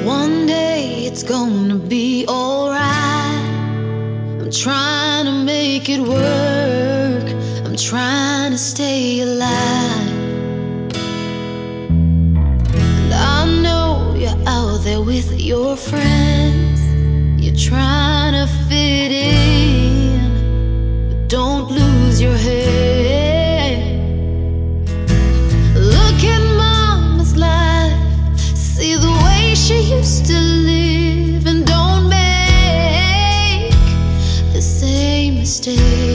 One day it's gonna be alright. I'm trying to make it work. I'm trying to stay alive. And I know you're out there with your friends. You're trying to fit in, but don't lose your head. Look at Mama's life, see the way she used to live, and don't make the same mistake.